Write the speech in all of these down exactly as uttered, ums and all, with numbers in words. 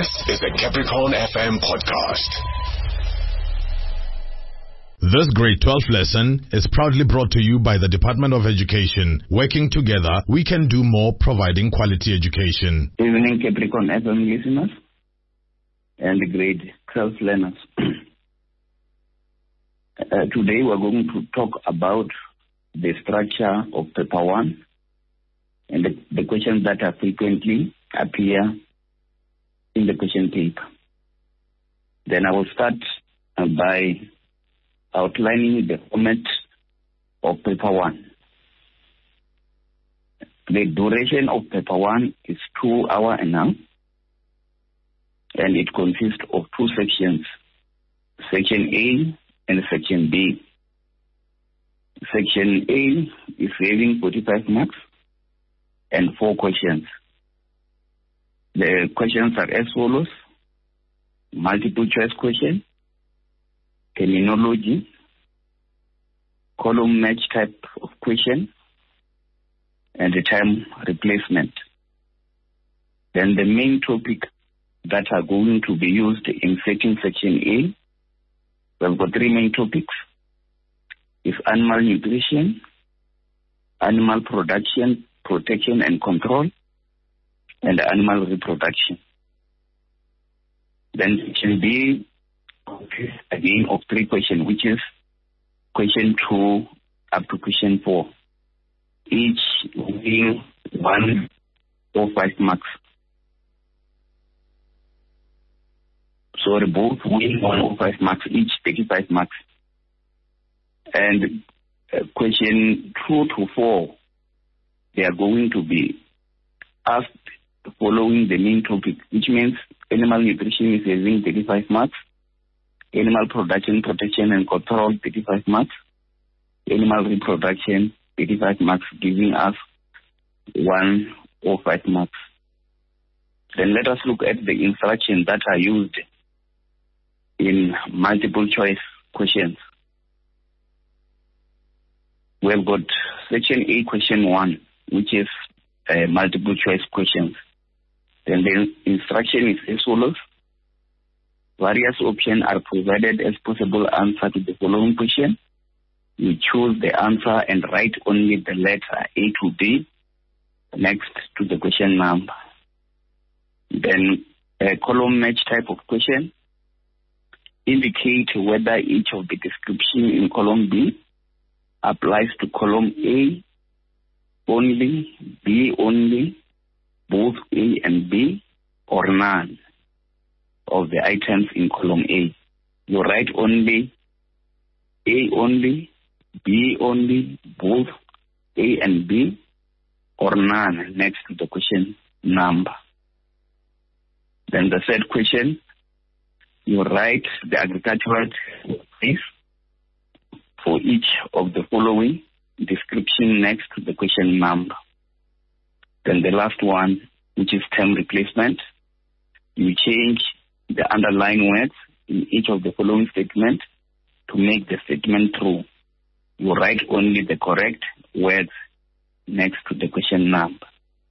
This is the Capricorn F M podcast. This grade twelve lesson is proudly brought to you by the Department of Education. Working together, we can do more, providing quality education. Good evening, Capricorn F M listeners and grade twelve learners. uh, today we're going to talk about the structure of paper one and the, the questions that are frequently appear in the question paper. Then I will start uh, by outlining the format of paper one. The duration of paper one is two hours and a half, and it consists of two sections, section A and section B. Section A is having forty-five marks and four questions. The questions are as follows: multiple choice question, terminology, column match type of question, and the time replacement. Then the main topic that are going to be used in setting section A, we've got three main topics. Is animal nutrition, animal production, protection and control, and animal reproduction. Then section B consists again of three questions, which is question two up to question four, each being one or five marks. So they both win one or five marks, each thirty-five marks. And uh, question two to four, they are going to be asked following the main topic, which means animal nutrition is having thirty-five marks, animal production, protection and control, thirty-five marks, animal reproduction, thirty-five marks, giving us one or five marks. Then let us look at the instructions that are used in multiple choice questions. We've got section A, question one, which is uh, multiple choice questions. Then the instruction is as follows: various options are provided as possible answer to the following question. You choose the answer and write only the letter A to B next to the question number. Then a column match type of question. Indicate whether each of the description in column B applies to column A only, B only, both A and B, or none of the items in column A. You write only A only, B only, both A and B, or none next to the question number. Then the third question, you write the agricultural place for each of the following description next to the question number. Then the last one, which is term replacement, you change the underlying words in each of the following statements to make the statement true. You write only the correct words next to the question number.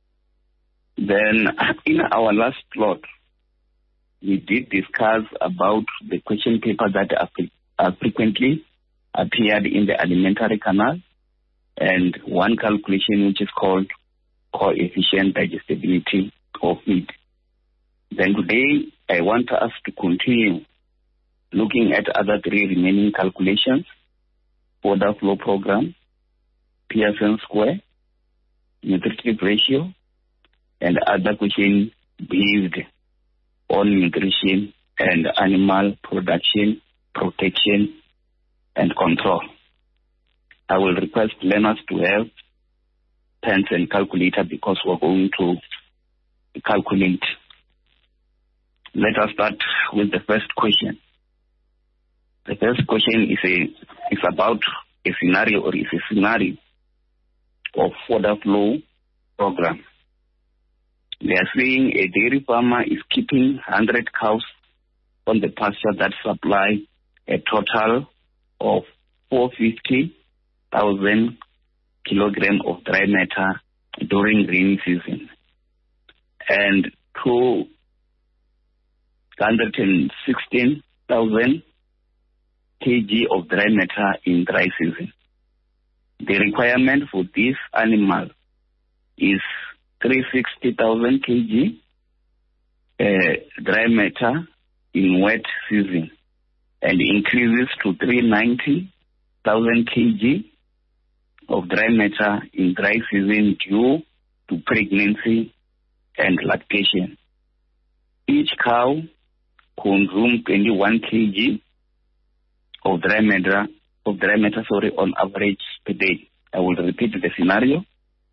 Then in our last plot, we did discuss about the question paper that are, are frequently appeared in the alimentary canal, and one calculation which is called coefficient digestibility of feed. Then today I want us to continue looking at other three remaining calculations: fodder flow program, Pearson square, nutritive ratio, and other questions based on nutrition and animal production, protection and control. I will request learners to have pens and calculator because we're going to calculate. Let us start with the first question. The first question is a is about a scenario or is a scenario of fodder flow program. They are saying a dairy farmer is keeping one hundred cows on the pasture that supply a total of four hundred fifty thousand kilograms of dry matter during rainy season. And to one hundred sixteen thousand kilograms of dry matter in dry season. The requirement for this animal is three hundred sixty thousand kilograms uh, dry matter in wet season and increases to three hundred ninety thousand kilograms of dry matter in dry season due to pregnancy and lactation. Each cow consumes twenty-one kilograms of dry matter of dry matter sorry on average per day. I will repeat the scenario.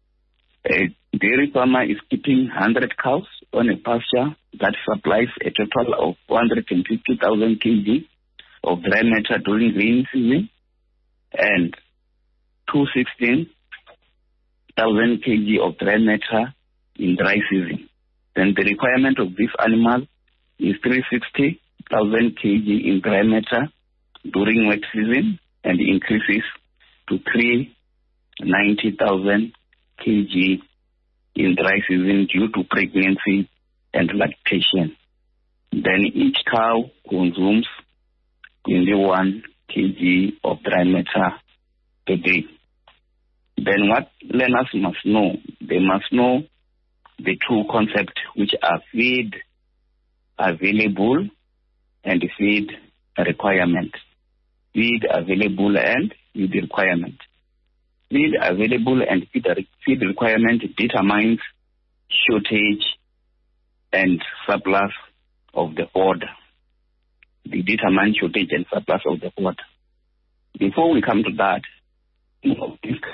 A dairy farmer is keeping one hundred cows on a pasture that supplies a total of one hundred fifty thousand kilograms of dry matter during rainy season and two hundred sixteen thousand kilograms of dry matter in dry season. Then the requirement of this animal is three hundred sixty thousand kilograms in dry matter during wet season and increases to three hundred ninety thousand kilograms in dry season due to pregnancy and lactation. Then each cow consumes twenty-one kilograms of dry matter per day. Then what learners must know, they must know the two concepts which are feed available and feed requirement. Feed available and feed requirement. Feed available and feed, feed requirement determines shortage and surplus of the order. They determine shortage and surplus of the order. Before we come to that, you know,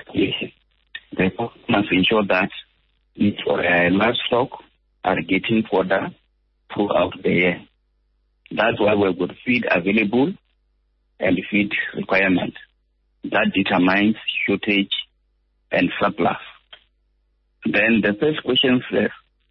the must ensure that each uh, livestock are getting fodder throughout the year. That's why we've got feed available and feed requirement. That determines shortage and surplus. Then the first question says,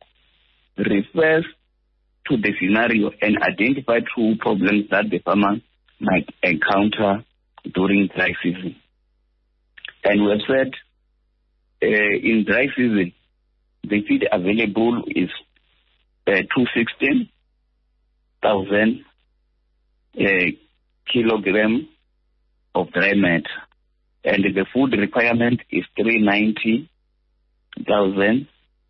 refers to the scenario and identify two problems that the farmer might encounter during dry season. And we have said uh, in dry season, the feed available is uh, two hundred sixteen thousand uh, kilograms of dry matter, and the food requirement is three hundred ninety thousand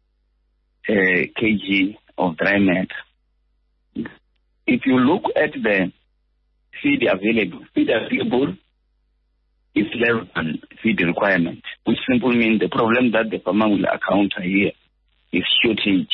uh, kilograms of dry matter. If you look at the feed available, feed available is less than feed requirement, which simply means the problem that the farmer will encounter here is shortage.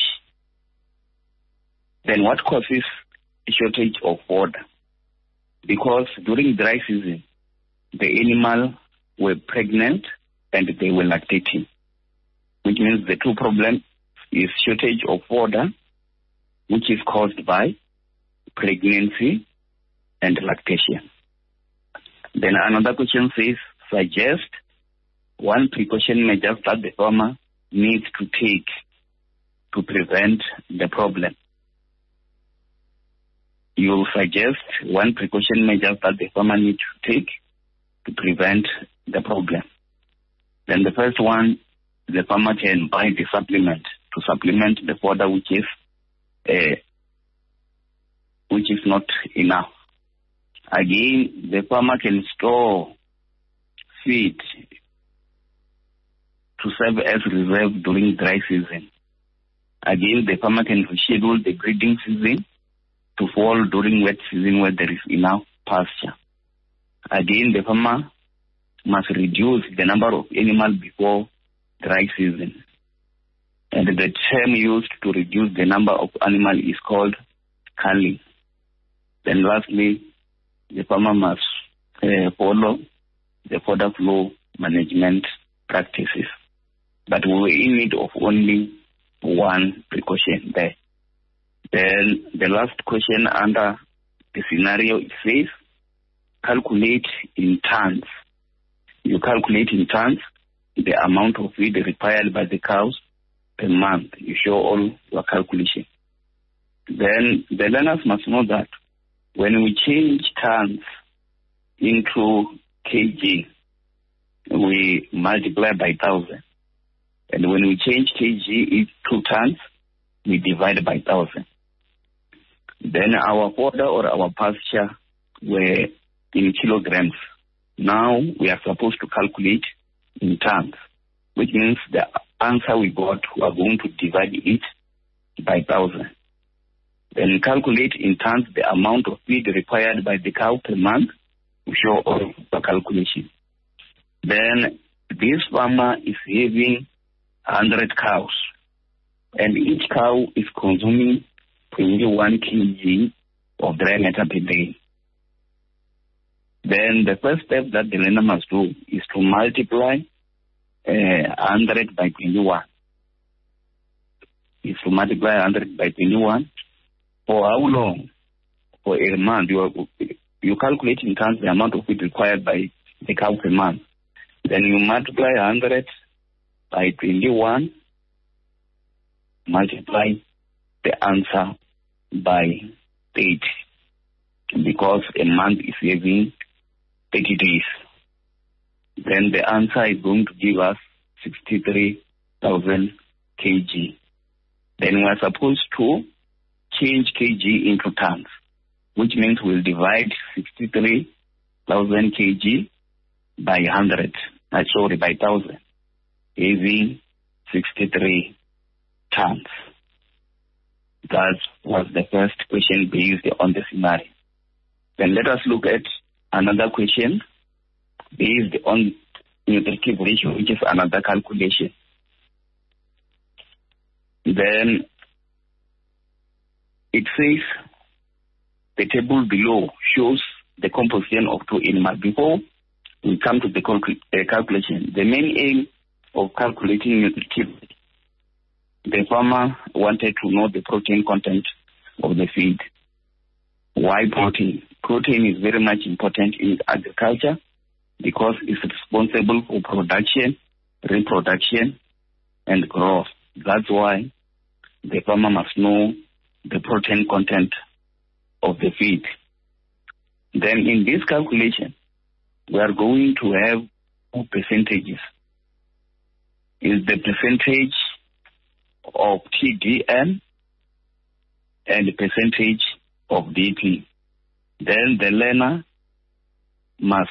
Then what causes shortage of fodder? Because during dry season, the animal were pregnant and they were lactating, which means the two problems is shortage of fodder, which is caused by pregnancy and lactation. Then another question says, suggest one precaution measure that the farmer needs to take to prevent the problem. You will suggest one precaution measure that the farmer needs to take to prevent the problem. Then the first one, the farmer can buy the supplement to supplement the fodder which is uh, which is not enough. Again, the farmer can store feed to serve as reserve during dry season. Again, the farmer can schedule the breeding season to fall during wet season where there is enough pasture. Again, the farmer must reduce the number of animals before dry season. And the term used to reduce the number of animals is called culling. Then lastly, the farmer must uh, follow the fodder flow management practices. But we were in need of only one precaution there. Then the last question under the scenario, it says, calculate in tons. You calculate in tons the amount of feed required by the cows per month. You show all your calculation. Then the learners must know that when we change tons into kg, we multiply by thousand. And when we change kg into tons, we divide by thousand. Then our fodder or our pasture were in kilograms. Now we are supposed to calculate in tons, which means the answer we got, we are going to divide it by thousand. Then calculate in tons the amount of feed required by the cow per month to show all the calculation. Then this farmer is having one hundred cows, and each cow is consuming twenty-one kilograms of dry matter per day. Then the first step that the learner must do is to multiply uh, one hundred by twenty-one. Is to multiply one hundred by twenty-one. For how long? For a month. You, are, you calculate in terms the amount of feed required by the cow per month. Then you multiply one hundred by twenty-one, multiply the answer by thirty, because a month is having thirty days. Then the answer is going to give us sixty-three thousand kilograms. Then we are supposed to change kg into tons, which means we'll divide sixty-three thousand kilograms by one hundred, uh, sorry, by one thousand, having sixty-three tons. That was the first question based on the scenario. Then let us look at another question based on nutritive ratio, which is another calculation. Then it says the table below shows the composition of two animals. Before we come to the calcul- uh, calculation, the main aim of calculating nutritive, the farmer wanted to know the protein content of the feed. Why protein? Protein is very much important in agriculture because it's responsible for production, reproduction, and growth. That's why the farmer must know the protein content of the feed. Then in this calculation, we are going to have two percentages. Is the percentage of T D N and the percentage of D P. Then the learner must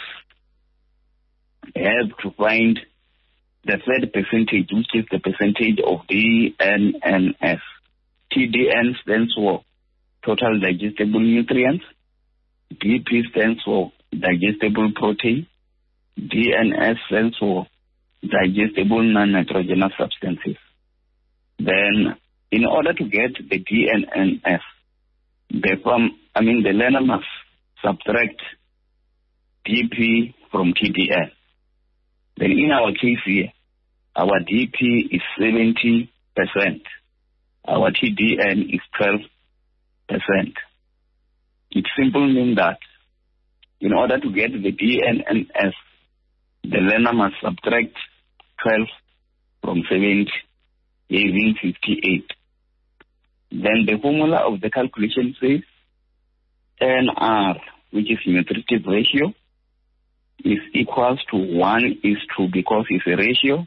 have to find the third percentage, which is the percentage of D N N S. T D N stands for total digestible nutrients. D P stands for digestible protein. D N S stands for digestible non-nitrogenous substances. Then, in order to get the D N N S, the from I mean the learner must subtract D P from T D N. Then, in our case here, our D P is seventy percent. Our T D N is twelve percent. It simply means that in order to get the D N N S, the learner must subtract twelve from seventy, giving fifty-eight. Then the formula of the calculation says N R, which is nutritive ratio, is equals to one is to, because it's a ratio,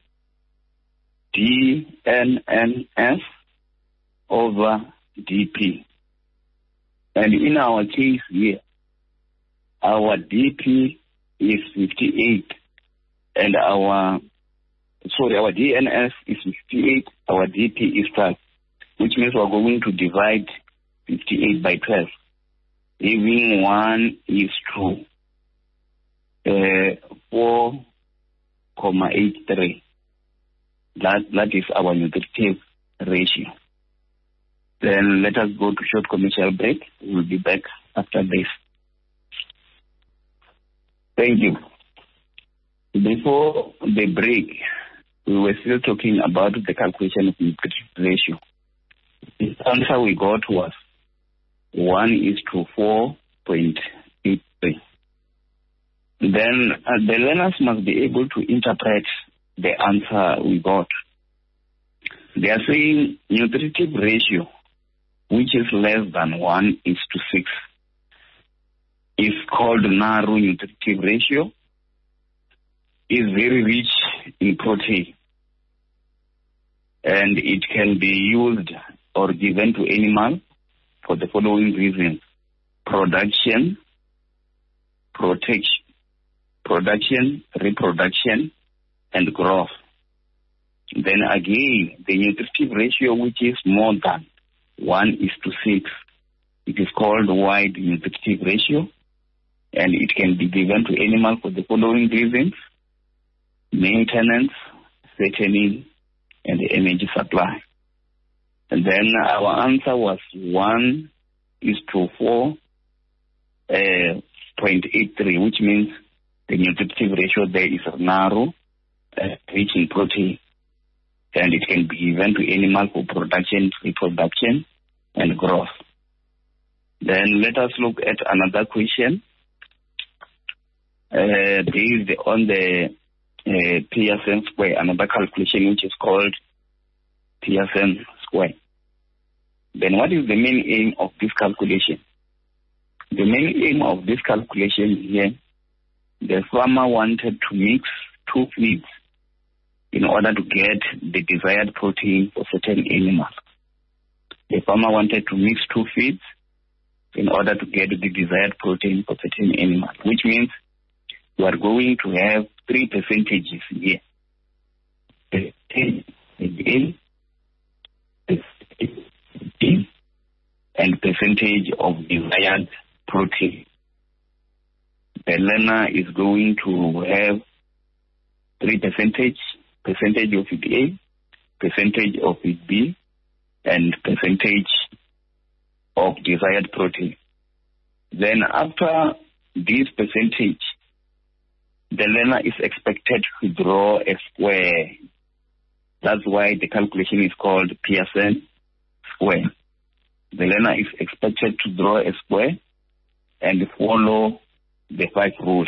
D N N S over D P. And in our case here, our D P is fifty-eight, and our, sorry, our D N S is fifty-eight, our D P is twelve, which means we're going to divide fifty-eight by twelve, giving one is to uh, four point eight three. That, that is our nutritive ratio. Then let us go to short commercial break. We'll be back after this. Thank you. Before the break, we were still talking about the calculation of nutritive ratio. The answer we got was one is to four point eight three. Then uh, the learners must be able to interpret the answer we got. They are saying nutritive ratio, which is less than one is to six, is called narrow nutritive ratio, is very rich in protein, and it can be used or given to animals for the following reasons: production, protection, production, reproduction, and growth. Then again, the nutritive ratio, which is more than one is to six, it is called wide nutritive ratio, and it can be given to animal for the following reasons: maintenance, fattening, and energy supply. And then our answer was one is to four uh, point eight three, which means the nutritive ratio there is narrow, uh, rich in protein, and it can be given to animal for production, reproduction, and growth. Then let us look at another question uh, based on the uh, Pearson square, another calculation which is called Pearson square. Then what is the main aim of this calculation? The main aim of this calculation here, the farmer wanted to mix two feeds in order to get the desired protein for certain animals. The farmer wanted to mix two feeds in order to get the desired protein for certain animals, which means you are going to have three percentages here. Percentage A, and percentage of desired protein. The learner is going to have three percentage, percentage of it A, percentage of it B, and percentage of desired protein. Then after this percentage, the learner is expected to draw a square. That's why the calculation is called Pearson square. The learner is expected to draw a square and follow the five rules.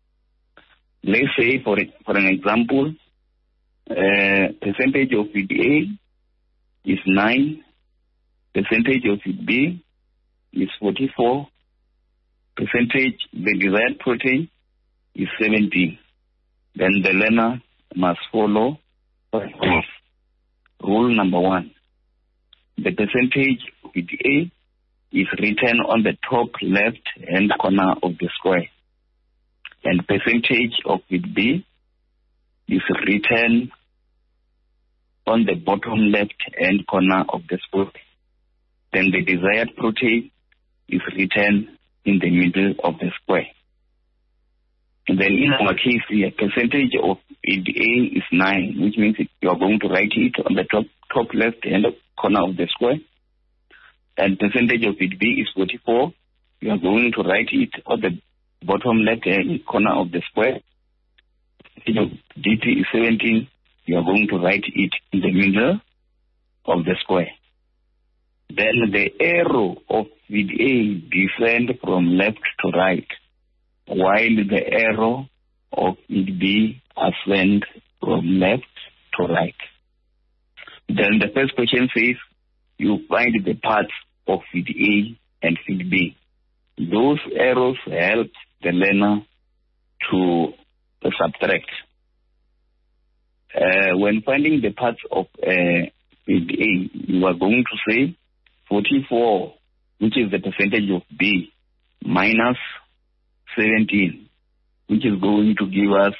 Let's say, for for an example, uh, percentage of feed A is nine, percentage of feed B is forty-four, percentage the desired protein is seventeen. Then the learner must follow five rules. Rule number one: the percentage of feed A is written on the top left hand corner of the square, and percentage of feed B is written on the bottom left hand corner of the square. Then the desired protein is written in the middle of the square. And then in our case here, percentage of feed A is nine, which means you are going to write it on the top top left hand corner of the square. And percentage of feed B is forty-four. You are going to write it on the bottom left hand corner of the square. Percentage of D T is seventeen. You are going to write it in the middle of the square. Then the arrow of feed A descends from left to right, while the arrow of feed B ascends from left to right. Then the first question says, you find the parts of feed A and feed B. Those arrows help the learner to uh, subtract. Uh, when finding the parts of uh, feed A, you are going to say forty-four, which is the percentage of B, minus seventeen, which is going to give us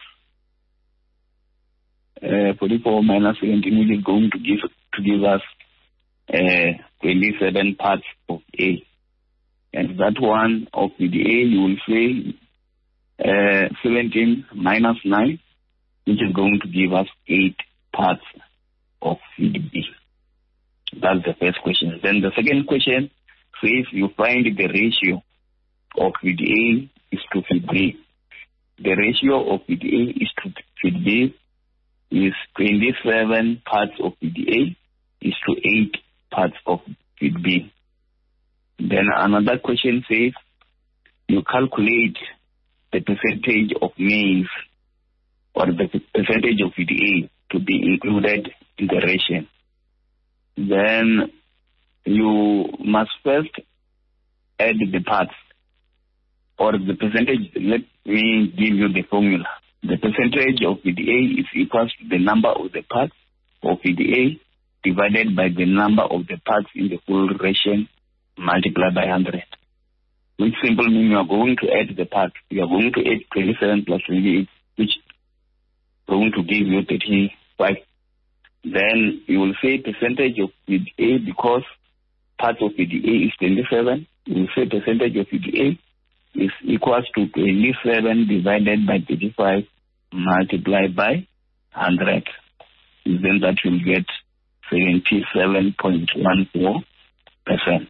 uh, forty-four minus seventeen, which is going to give to give us uh, twenty-seven parts of A. And that one of feed A, you will say uh, seventeen minus nine, which is going to give us eight parts of feed B. That's the first question. Then the second question says you find the ratio of feed A is to feed B. The ratio of feed A is to feed B is twenty-seven parts of feed A is to eight parts of feed B. Then another question says you calculate the percentage of maize or the percentage of feed A to be included in the ration. Then you must first add the parts or the percentage. Let me give you the formula. The percentage of feed A is equal to the number of the parts of feed A divided by the number of the parts in the full ration multiply by one hundred. Which simply means you are going to add the part. You are going to add twenty-seven plus twenty-eight, which is going to give you thirty-five. Then you will say percentage of feed A, because part of feed A is twenty-seven. You will say percentage of feed A is equals to twenty-seven divided by thirty-five multiplied by one hundred. Then that will get seventy-seven point one four percent.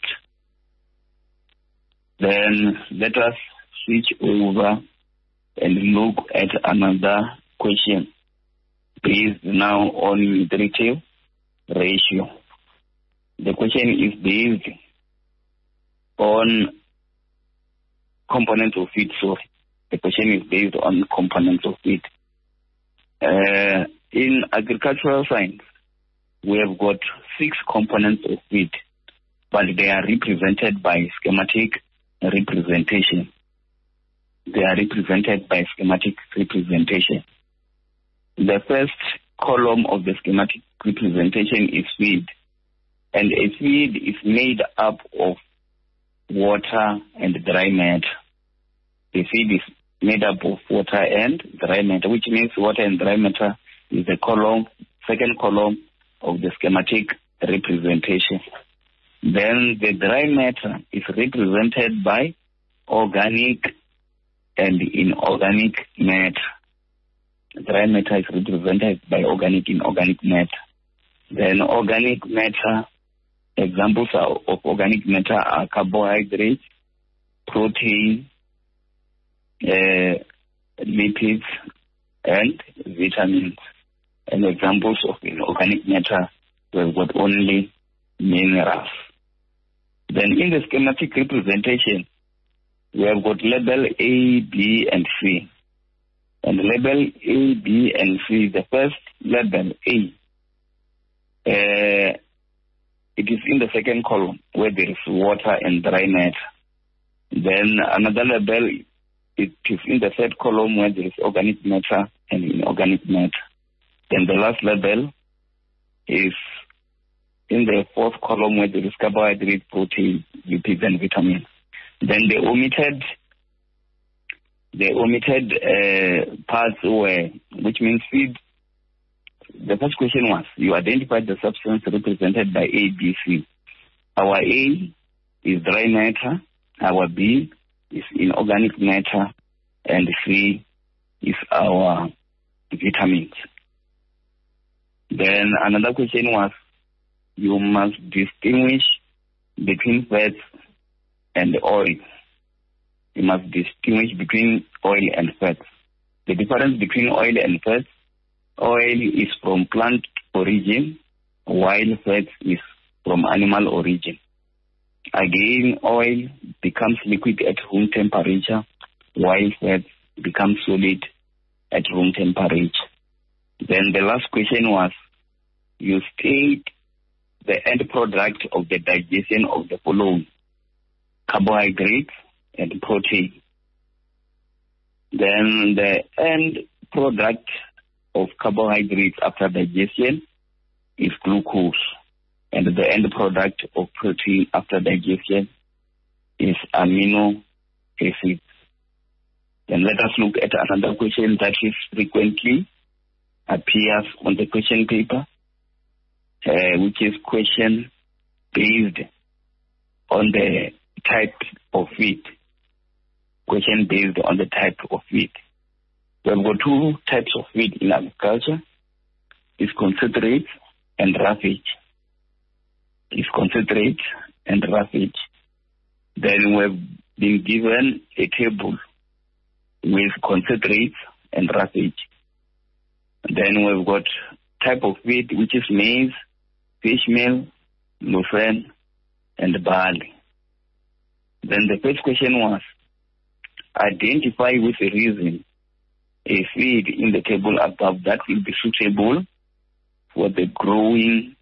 Then let us switch over and look at another question based now on nutritive ratio. The question is based on components of feed. So the question is based on components of feed. Uh, in agricultural science, we have got six components of feed, but they are represented by schematic representation. They are represented by schematic representation. The first column of the schematic representation is feed, and a feed is made up of water and dry matter. The feed is made up of water and dry matter, which means water and dry matter is the column, second column of the schematic representation. Then the dry matter is represented by organic and inorganic matter. Dry matter is represented by organic and inorganic matter. Then organic matter, examples of organic matter are carbohydrates, protein, uh, lipids, and vitamins. And examples of inorganic matter, we've got only minerals. Then in the schematic representation, we have got label A, B, and C. And label A, B, and C, the first label A, uh, it is in the second column where there is water and dry matter. Then another label, it is in the third column where there is organic matter and inorganic matter. Then the last label is in the fourth column where there is carbohydrate, protein, lipids, and vitamins. Then they omitted they omitted uh, parts where, which means feed. The first question was, you identified the substance represented by A, B, C. Our A is dry matter, our B is inorganic matter, and C is our vitamins. Then another question was, you must distinguish between fats and oil. You must distinguish between oil and fats. The difference between oil and fats, oil is from plant origin, while fat is from animal origin. Again, oil becomes liquid at room temperature, while fat becomes solid at room temperature. Then the last question was, you state the end product of the digestion of the following: carbohydrates and protein. Then the end product of carbohydrates after digestion is glucose, and the end product of protein after digestion is amino acids. Then let us look at another question that is frequently appears on the question paper, uh, which is question based on the type of feed. Question based on the type of feed. We have got two types of feed in agriculture. It's concentrate and roughage. It's concentrate and roughage. Then we have been given a table with concentrate and roughage. Then we've got type of feed, which is maize, fish meal, lucerne, and barley. Then the first question was, identify with a reason a feed in the table above that will be suitable for the growing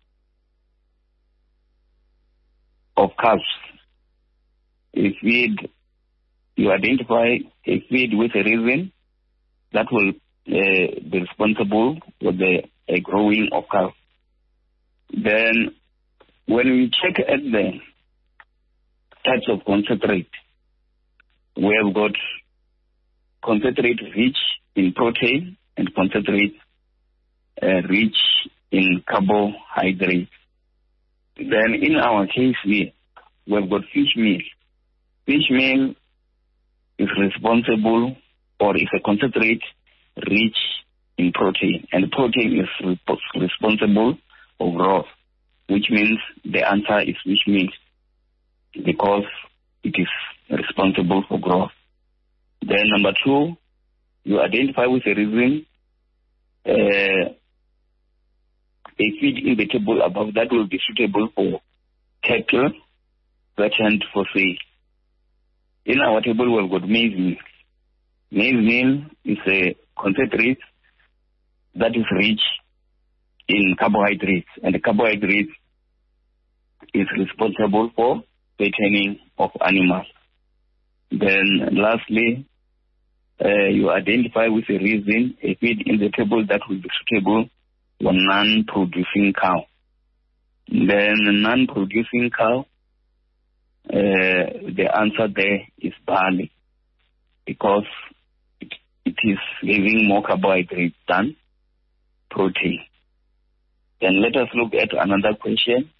of calves. A feed, you identify a feed with a reason that will uh, be responsible for the uh, growing of calves. Then when we check at the types of concentrate. We have got concentrate rich in protein and concentrate uh, rich in carbohydrates. Then in our case here, we have got fish meal. Fish meal is responsible, or is a concentrate rich in protein, and protein is re- responsible for growth, which means the answer is fish meal, because it is responsible for growth. Then number two, you identify with a reason uh, a feed in the table above that will be suitable for cattle fattened for sale. In our table, we've got maize meal. Maize meal is a concentrate that is rich in carbohydrates, and the carbohydrates is responsible for fattening of animals. Then lastly, uh, you identify with a reason a feed in the table that will be suitable for non-producing cow. Then non-producing cow, uh, the answer there is barley, because it, it is giving more carbohydrates than protein. Then let us look at another question.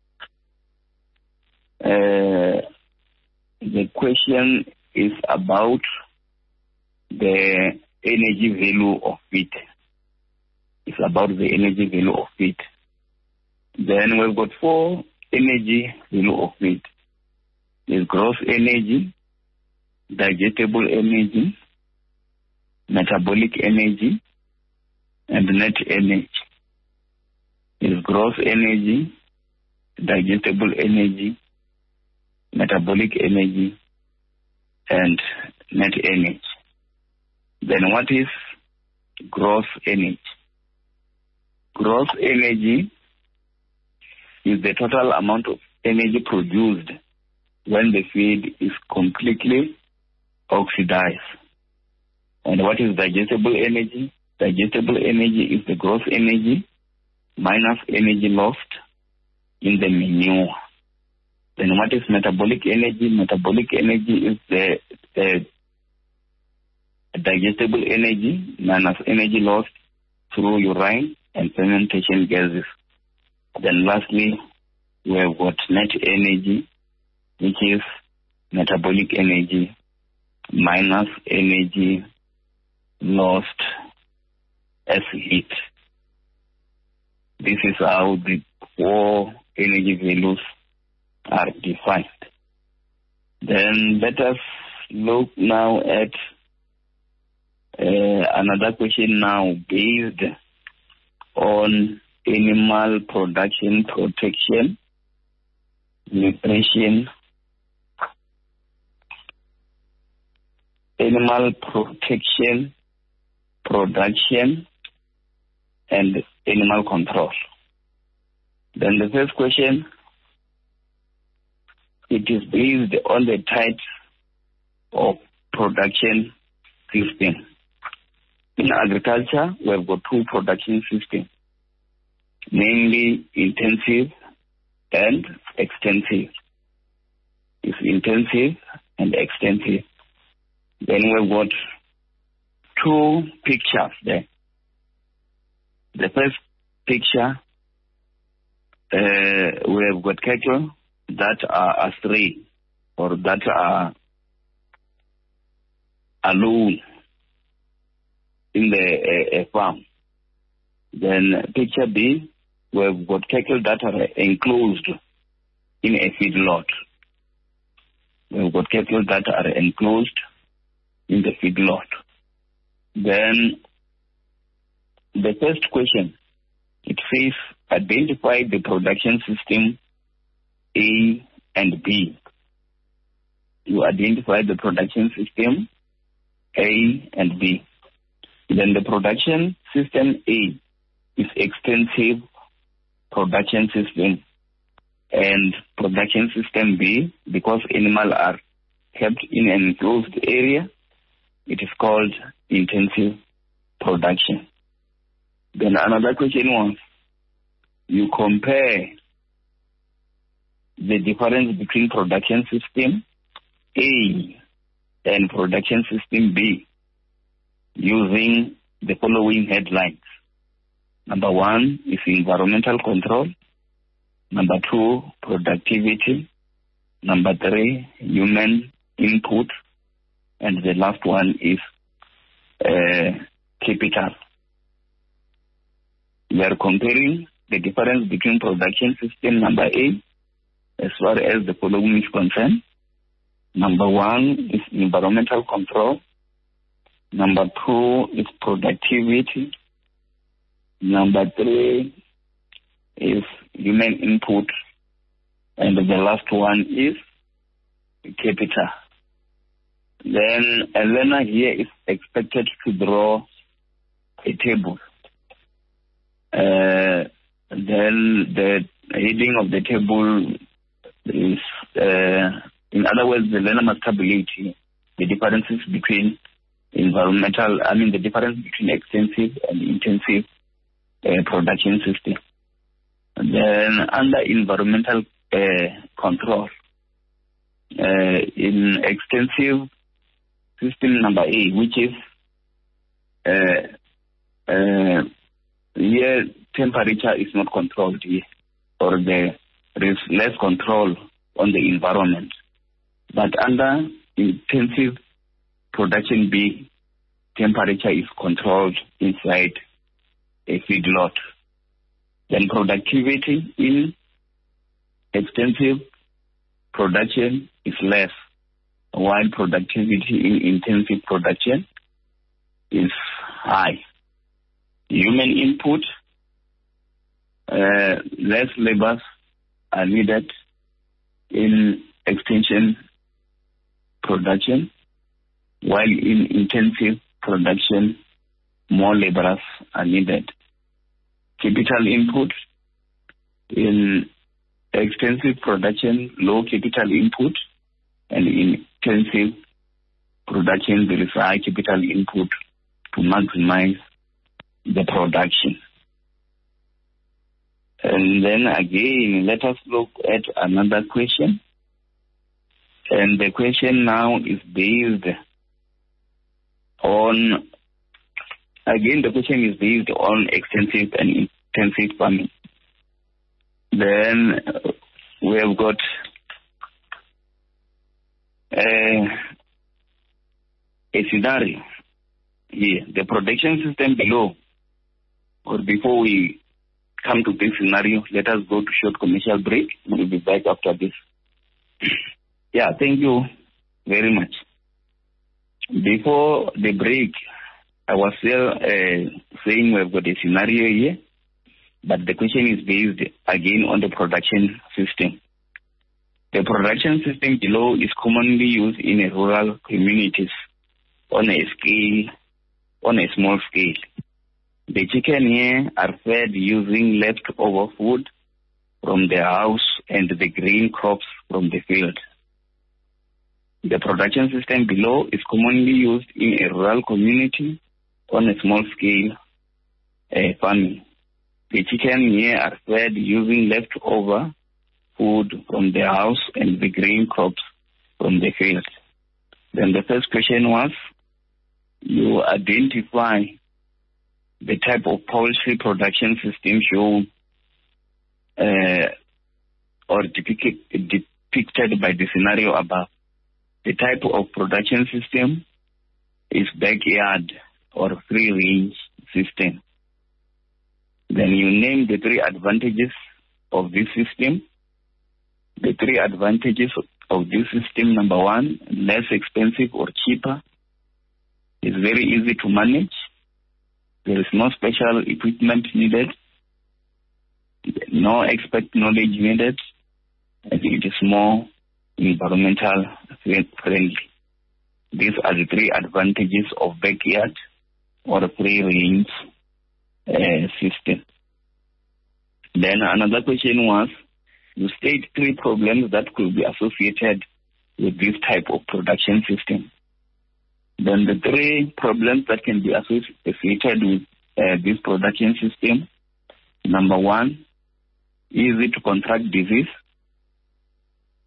Uh, the question is about the energy value of wheat. It's about the energy value of wheat. Then we've got four energy value of wheat. There's gross energy, digestible energy, metabolic energy, and net energy. There's gross energy, digestible energy, metabolic energy, and net energy. Then what is gross energy? Gross energy is the total amount of energy produced when the feed is completely oxidized. And what is digestible energy? Digestible energy is the gross energy minus energy lost in the manure. Then what is metabolic energy? Metabolic energy is the, the digestible energy minus energy lost through urine and fermentation gases. Then lastly, we have got net energy, which is metabolic energy minus energy lost as heat. This is how the four energy values are defined. Then let us look now at uh, another question now based on animal production, protection, nutrition, animal protection, production, and animal control. Then the first question, it is based on the types of production system. In agriculture, we have got two production systems, namely intensive and extensive. It's intensive and extensive. Then we've got two pictures there. The first picture, uh, we have got cattle that are astray or that are alone in the uh, farm. Then picture B, we have got cattle that are enclosed in a feedlot. We have got cattle that are enclosed in the feedlot. Then the first question, it says identify the production system A and B. You identify the production system A and B. Then the production system A is extensive production system, and production system B, because animals are kept in an enclosed area, it is called intensive production. Then another question was, you compare the difference between production system A and production system B using the following headlines. Number one is environmental control. Number two, productivity. Number three, human input. And the last one is uh, capital. We are comparing the difference between production system number A as far as the following is concerned. Number one is environmental control. Number two is productivity. Number three is human input. And the last one is capital. Then a learner here is expected to draw a table. Uh, then the heading of the table is, uh, in other words, the learner must tabulate the differences between environmental, I mean the difference between extensive and intensive uh, production system. And then under environmental uh, control, uh, in extensive system number A, which is uh, uh, here temperature is not controlled here, or there is less control on the environment. But under intensive production B, temperature is controlled inside a feedlot. Then productivity in extensive production is less, while productivity in intensive production is high. Human input, uh, less labors are needed in extension production, while in intensive production, more laborers are needed. Capital input, in extensive production, low capital input, and in intensive production, there is high capital input to maximize the production. And then again, let us look at another question. And the question now is based on, again, the question is based on extensive and intensive farming. Then uh, we have got uh, a scenario here. The production system below, or before we come to this scenario, let us go to short commercial break. We'll be back after this. Yeah, thank you very much. Before the break, I was still uh, saying we've got a scenario here, but the question is based again on the production system. The production system below is commonly used in a rural communities on a scale, on a small scale. The chicken here are fed using leftover food from the house and the grain crops from the field. The production system below is commonly used in a rural community on a small scale uh, farming. The chicken here are fed using leftover food from the house and the grain crops from the field. Then the first question was, you identify the type of poultry production system shown uh, or depicted, depicted by the scenario above. The type of production system is backyard or free-range system. Then you name the three advantages of this system. The three advantages of this system: number one, less expensive or cheaper. It's very easy to manage. There is no special equipment needed, no expert knowledge needed, and it is more environmental friendly. These are the three advantages of backyard or free-range uh, system. Then another question was, you state three problems that could be associated with this type of production system. Then the three problems that can be associated with uh, this production system: number one, easy to contract disease.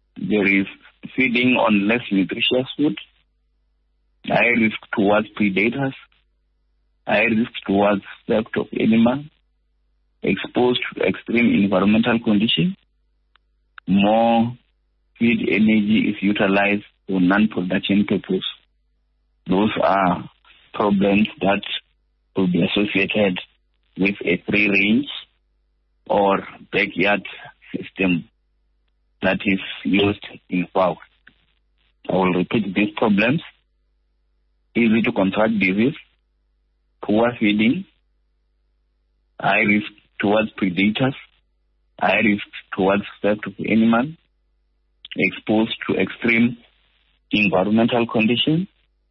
There is feeding on less nutritious food, high risk towards predators, high risk towards theft of animals, exposed to extreme environmental conditions, more feed energy is utilized for non-production purpose. Those are problems that will be associated with a free-range or backyard system that is used in fowl. I will repeat these problems. Easy to contract disease, poor feeding, high risk towards predators, high risk towards theft of animals, exposed to extreme environmental conditions,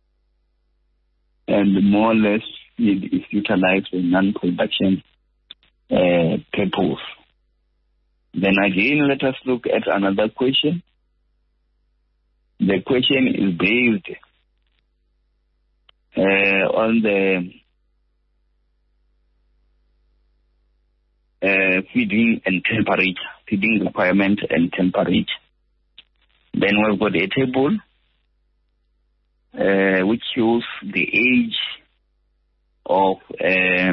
and more or less feed is utilized for non-production uh, purpose. Then again, let us look at another question. The question is based uh, on the uh, feeding and temperature, feeding requirement and temperature. Then we've got a table uh, which shows the age of uh,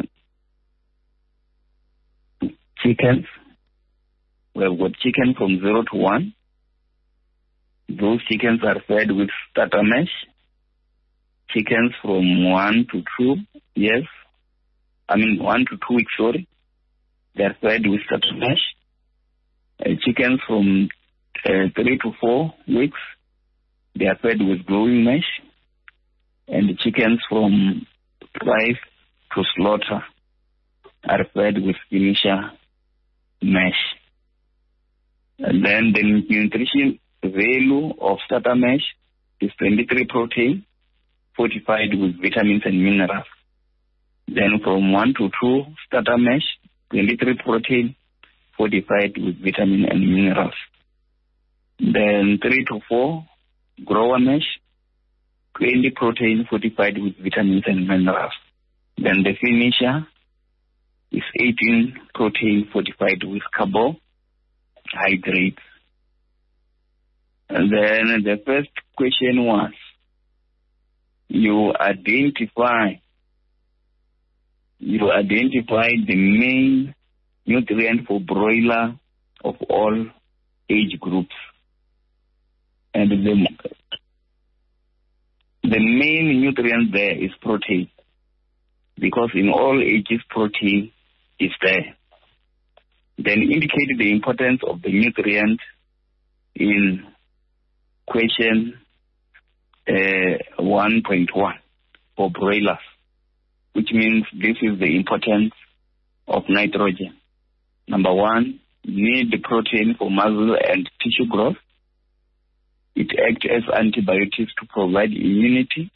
chickens. We've got chicken from zero to one. Those chickens are fed with starter mash. Chickens from one to two, yes. I mean one to two weeks, sorry. They're fed with starter mash. Uh, chickens from uh, three to four weeks, they are fed with growing mash. And the chickens from five to slaughter are fed with finisher mash. And then the nutrition value of starter mash is twenty-three protein, fortified with vitamins and minerals. Then from one to two starter mash, twenty-three protein, fortified with vitamin and minerals. Then three to four grower mash, twenty protein, fortified with vitamins and minerals. Then the finisher is eighteen protein, fortified with carbohydrates. And then the first question was, you identify, you identify the main nutrient for broiler of all age groups. And the, the main nutrient there is protein, because in all ages protein is there. Then indicate the importance of the nutrient in question uh, one point one for broilers, which means this is the importance of nitrogen. Number one, need the protein for muscle and tissue growth. It acts as antibiotics to provide immunity.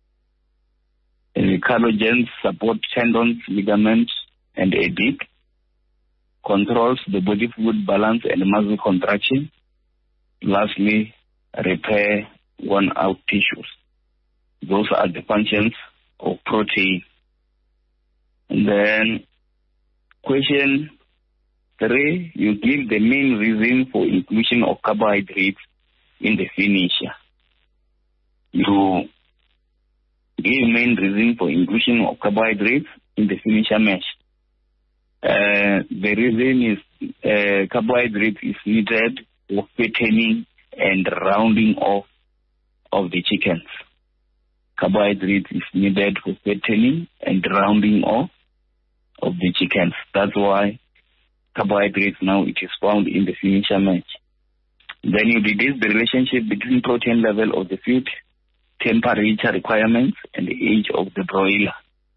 And collagens support tendons, ligaments, and a disc. Controls the body fluid balance and muscle contraction. Lastly, repair worn out tissues. Those are the functions of protein. And then question three, you give the main reason for inclusion of carbohydrates in the finisher. You give main reason for inclusion of carbohydrates in the finisher mash. Uh, the reason is uh, carbohydrates is needed for fattening and rounding off of the chickens. Carbohydrates is needed for fattening and rounding off of the chickens. That's why carbohydrates now it is found in the finisher mash. Then you deduce the relationship between protein level of the feed, temperature requirements, and the age of the broiler.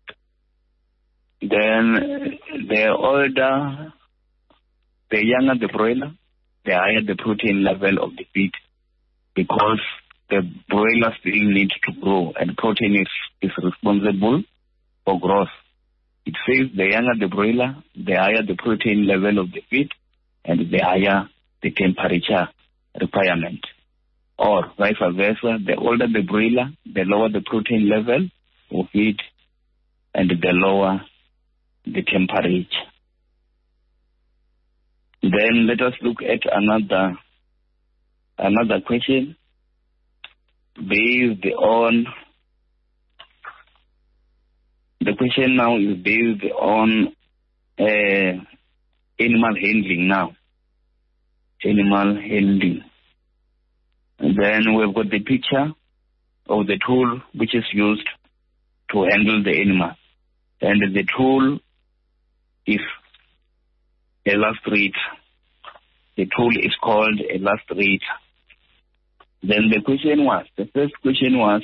Then the older, the younger the broiler, the higher the protein level of the feed, because the broiler still needs to grow, and protein is, is responsible for growth. It says the younger the broiler, the higher the protein level of the feed, and the higher the temperature requirement. Or vice versa, the older the broiler, the lower the protein level of feed, and the lower the temperature. Then let us look at another Another question based on, the question now is based on uh, animal handling now. Animal handling. And then we've got the picture of the tool which is used to handle the animal. And the tool is a illustrator. The tool is called a illustrator. Then the question was, the first question was,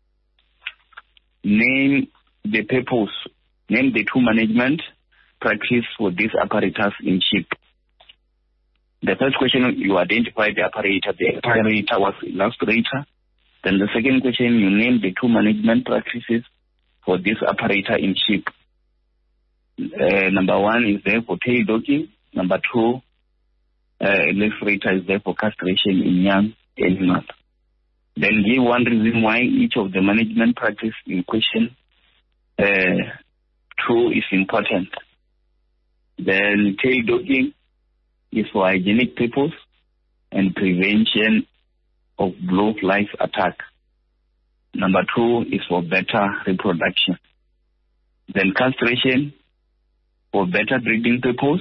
name the purpose, name the tool management practice for this apparatus in ship. The first question, you identified the operator. The operator was illustrator. Then the second question, you named the two management practices for this operator in ship. Uh, number one is there for tail docking. Number two, uh, illustrator is there for castration in young animals. Then give one reason why each of the management practice in question uh, two is important. Then tail docking is for hygienic purpose and prevention of blow flies attack. Number two is for better reproduction. Then castration for better breeding purpose.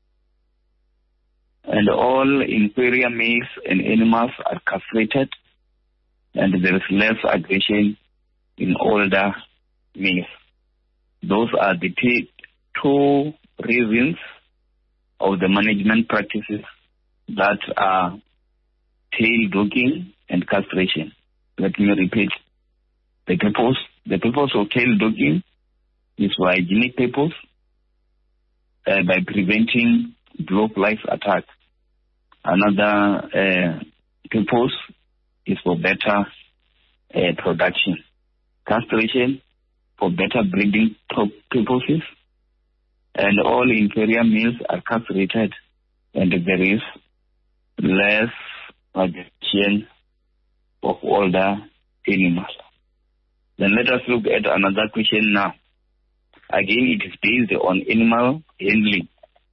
And all inferior males and animals are castrated, and there is less aggression in older males. Those are the t- two reasons of the management practices that are tail docking and castration. Let me repeat. The purpose, the purpose of tail docking is for hygienic purpose uh, by preventing blowflies attack. Another uh, purpose is for better uh, production. Castration for better breeding purposes. And all inferior males are castrated, and there is less aggression of older animals. Then let us look at another question now. Again, it is based on animal handling.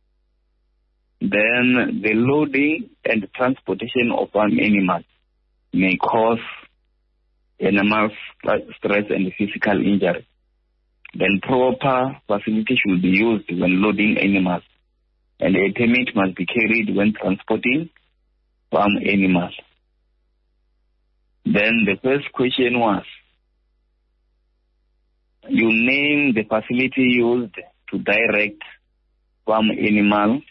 Then the loading and transportation of an animal may cause animals stress and physical injury. Then proper facility should be used when loading animals, and a permit must be carried when transporting farm animals. Then the first question was, you name the facility used to direct farm animals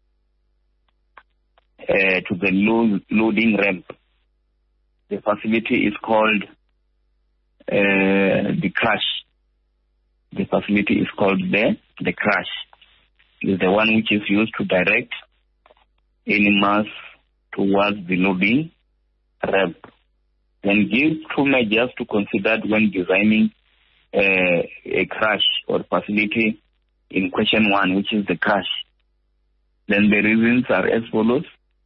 uh, to the lo- loading ramp. The facility is called uh, the crash. The facility is called the, the crash. It's the one which is used to direct animals towards the loading ramp. Then give two measures to consider when designing uh, a crash or facility in question one, which is the crash. Then the reasons are as follows.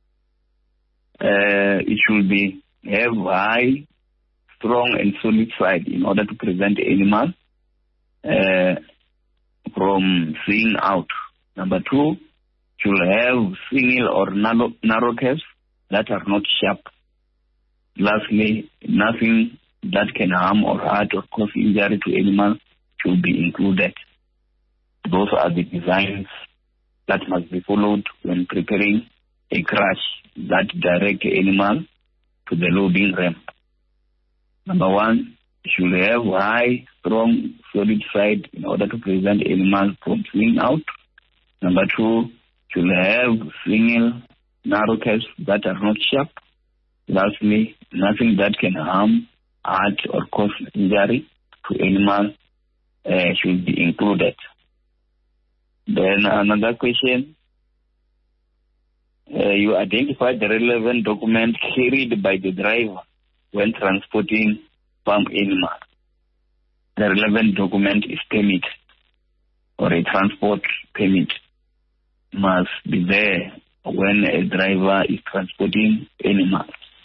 Uh, it should be have high, strong and solid side in order to prevent animals Uh, from seeing out. Number two, should have single or narrow, narrow curves that are not sharp. Lastly, nothing that can harm or hurt or cause injury to animals should be included. Those are the designs that must be followed when preparing a crash that direct animal to the loading ramp. Number one, should have high, strong, solid side in order to prevent animals from swinging out. Number two, should have single, narrow curves that are not sharp. Lastly, nothing that can harm, hurt, or cause injury to animals uh, should be included. Then another question, uh, you identify the relevant document carried by the driver when transporting farm animal. The relevant document is permit, or a transport permit must be there when a driver is transporting animals.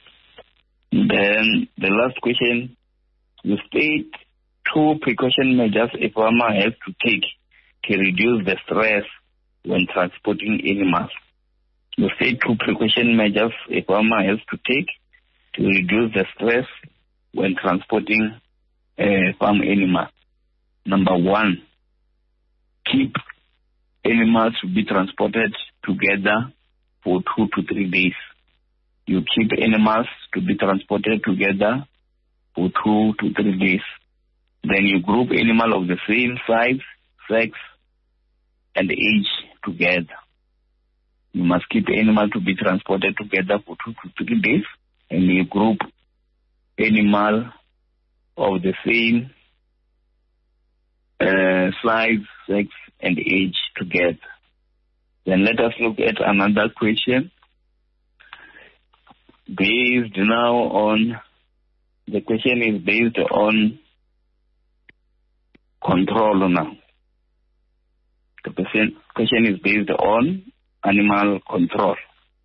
Then the last question, you state two precaution measures a farmer has to take to reduce the stress when transporting animals. The state two precaution measures a farmer has to take to reduce the stress when transporting a farm animal. Number one, keep animals to be transported together for two to three days. You keep animals to be transported together for two to three days. Then you group animals of the same size, sex, and age together. You must keep animals to be transported together for two to three days, and you group animal of the same uh, size, sex, and age together. Then let us look at another question based now on, the question is based on control now. The question, question is based on animal control.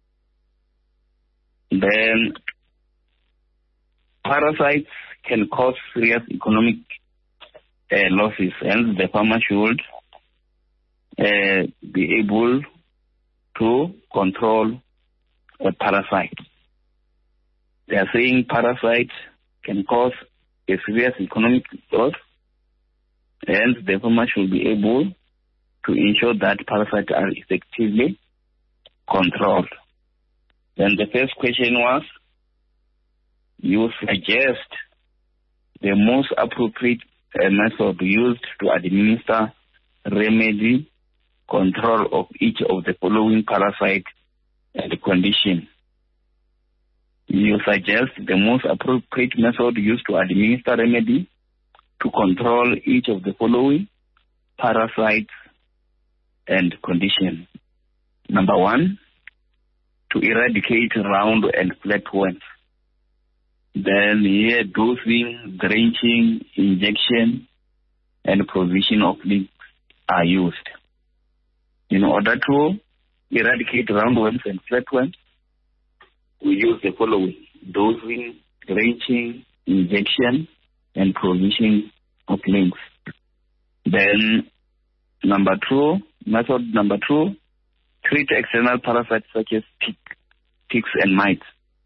Then parasites can cause serious economic uh, losses, hence the farmer should uh, be able to control a parasite. They are saying parasites can cause a serious economic loss, hence the farmer should be able to ensure that parasites are effectively controlled. Then the first question was, you suggest the most appropriate uh, method used to administer remedy control of each of the following parasite and condition. You suggest the most appropriate method used to administer remedy to control each of the following parasites and condition. Number one, to eradicate round and flat worms. Then here dosing, drenching, injection, and provision of links are used. In order to eradicate roundworms and flatworms, we use the following: dosing, drenching, injection, and provision of links. Then number two, method number two, treat external parasites such as tick, ticks and mites.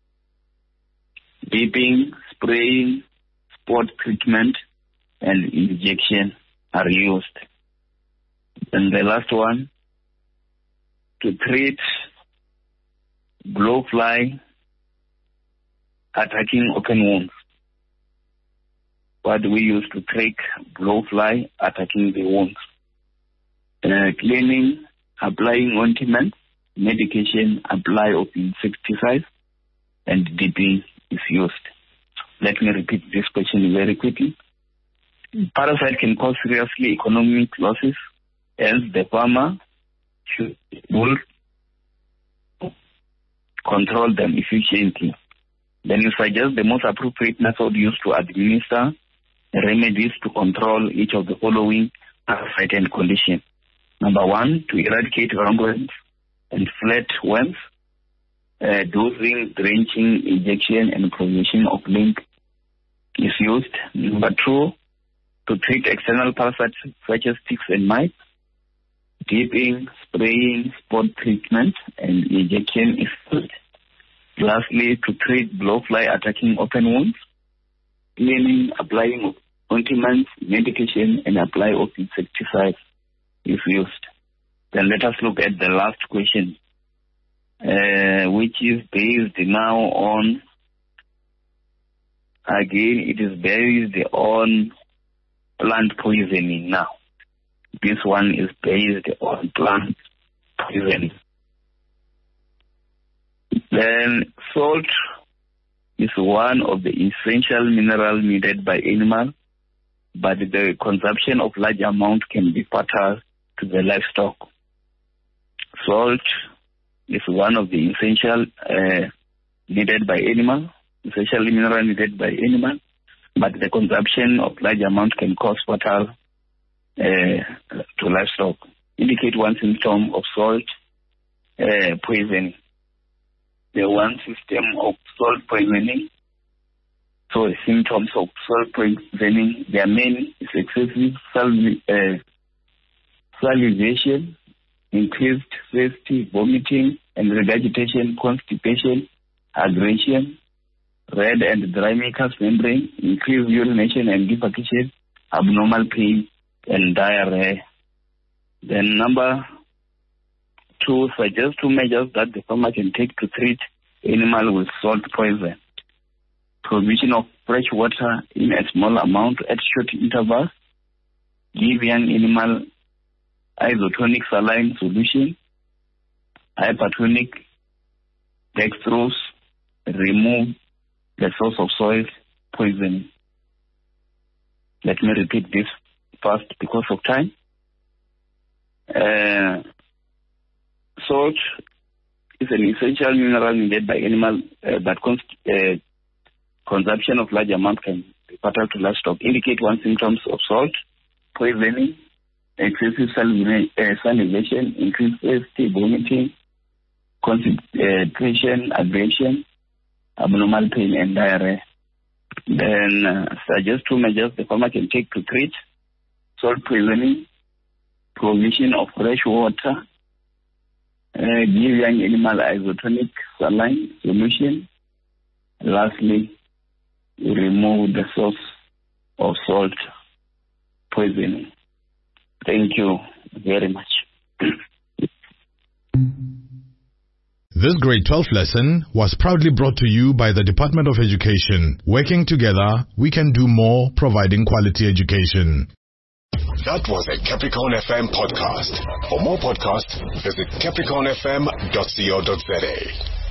Dipping, spraying, spot treatment, and injection are used. And the last one, to treat blowfly attacking open wounds. What do we use to treat blowfly attacking the wounds? Uh, cleaning, applying ointment, medication, apply of insecticide, and dipping is used. Let me repeat this question very quickly. Parasite can cause seriously economic losses, hence the farmer should will control them efficiently. Then you suggest the most appropriate method used to administer remedies to control each of the following parasite and condition. Number one, to eradicate roundworms and flatworms, uh, dosing, drenching, injection, and provision of link is used. Number two, to treat external parasites such as ticks and mites, dipping, spraying, spot treatment, and injection is used. Lastly, to treat blowfly attacking open wounds, cleaning, applying of ointments, medication, and apply of insecticides is used. Then let us look at the last question, uh, which is based now on, again, it is based on plant poisoning now. This one is based on plant poisoning. Then salt is one of the essential minerals needed by animals, but the consumption of large amount can be fatal to the livestock. Salt is one of the essential uh, needed by animals, essential mineral needed by animals, but the consumption of large amount can cause fatal uh, to livestock. Indicate one symptom of salt uh, poisoning. The one system of salt poisoning, so symptoms of salt poisoning, their main is excessive sal- uh, salivation, increased safety, vomiting and regurgitation, constipation, aggression, red and dry mucous membrane, increased urination and defecation, abnormal pain and diarrhea. Then number two, suggest two measures that the farmer can take to treat animal with salt poison. Provision of fresh water in a small amount at short intervals. Give young animal isotonic saline solution, hypertonic dextrose, remove the source of soil poisoning. Let me repeat this fast because of time. Uh, salt is an essential mineral needed by animals, uh, but const- uh, consumption of large amounts can be fatal to livestock. Indicate one symptoms of salt poisoning: excessive salivation, increased safety, vomiting, constipation, aggression, abnormal pain, and diarrhea. Then uh, suggest two measures the farmer can take to treat salt poisoning: provision of fresh water, uh, give young animal isotonic saline solution. Lastly, remove the source of salt poisoning. Thank you very much. This grade twelve lesson was proudly brought to you by the Department of Education. Working together, we can do more, providing quality education. That was a Capricorn F M podcast. For more podcasts, visit capricorn f m dot co dot za.